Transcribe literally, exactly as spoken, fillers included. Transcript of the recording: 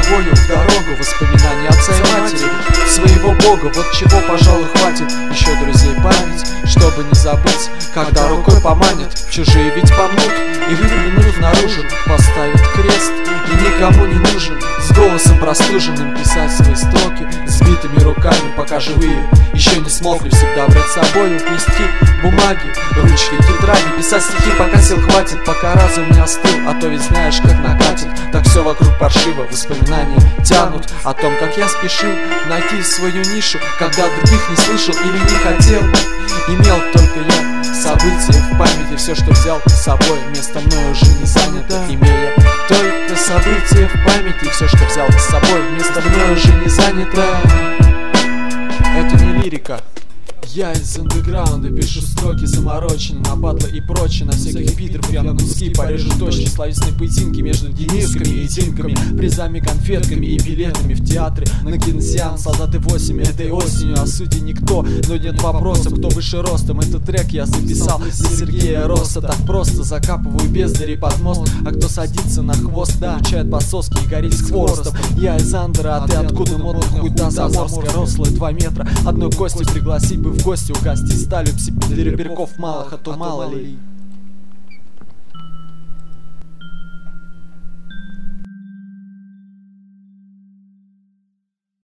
тобою в дорогу, воспоминания отца и матери, своего Бога. Вот чего, пожалуй, хватит, еще друзей память, чтобы не забыть, когда рукой поманят. Чужие ведь помнут и выглянут наружу, поставят крест и никому не нужен. С голосом простуженным писать свои строки, сбитыми руками, пока живые еще не смогли. Всегда брать с собою, нести бумаги, ручки, тетради, писать стихи, пока сил хватит, пока разум не остыл. А то ведь знаешь, как накатит, так все вокруг паршиво. Воспоминания тянут о том, как я спешил найти свою нишу, когда других не слышал или не хотел. Имел только я события в памяти, все, что взял с собой, место мной уже не занято. Имея только события в памяти, все, что взял с собой, место мной уже не занято. Это не лирика. Я из андеграунда пишу строки заморочены на батлы и прочее, на всяких питер, прям на куски порежу точно. Словесные поединки между денисками и тинками, призами, конфетками и билетами в театре, на киносеанс «Солдаты восемь» этой осенью. О сути никто, но нет вопросов, кто выше ростом. Этот трек я записал для Сергея Росса. Так просто закапываю бездари под мост, а кто садится на хвост, получает по соске и горит с хворостом. Я из Андера, а ты откуда? Модный хуйта заморская, рослая два метра, одной кости пригласить бы в гости, угостить сталью, псипидереберков малых, а то мало ли.